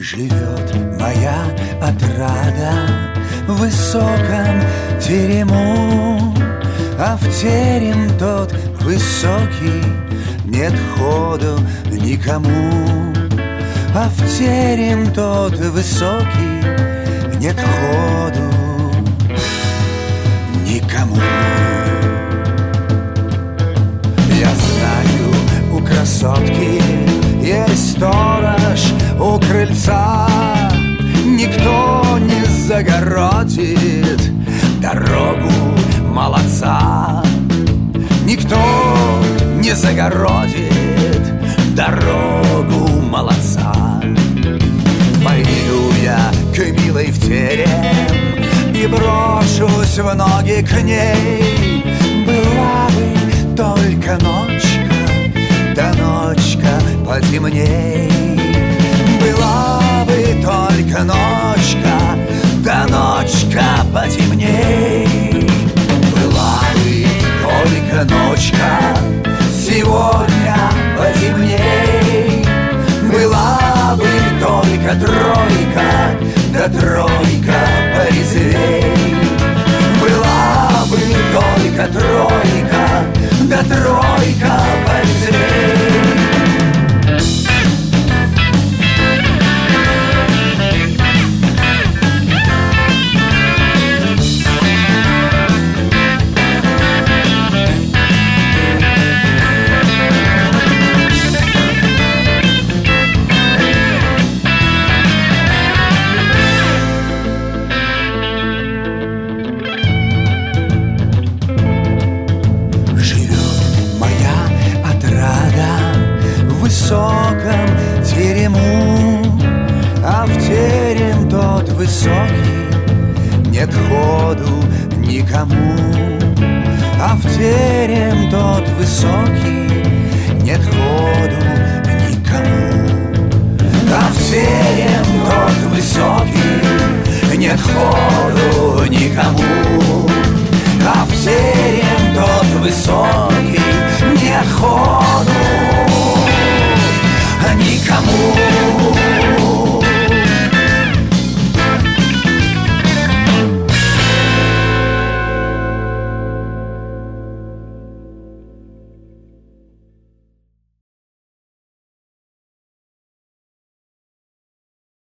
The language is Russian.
Живет моя отрада в высоком терему, а в терем тот высокий нет ходу никому. А в терем тот высокий нет ходу никому. Я знаю, у красотки есть сторож у крыльца. Никто не загородит дорогу молодца. Никто не загородит дорогу молодца. Пойду я к милой в терем и брошусь в ноги к ней. Была бы только ночка, да ночка потемней. Была бы только ночка, да ночка потемней. Была бы только ночка, сегодня потемней. Была бы только тройка, да тройка порезвей. Была бы только тройка, да тройка порезвей. В высоком терему, а в терем тот высокий нет ходу никому. А в терем тот высокий нет ходу никому. А в терем тот высокий нет ходу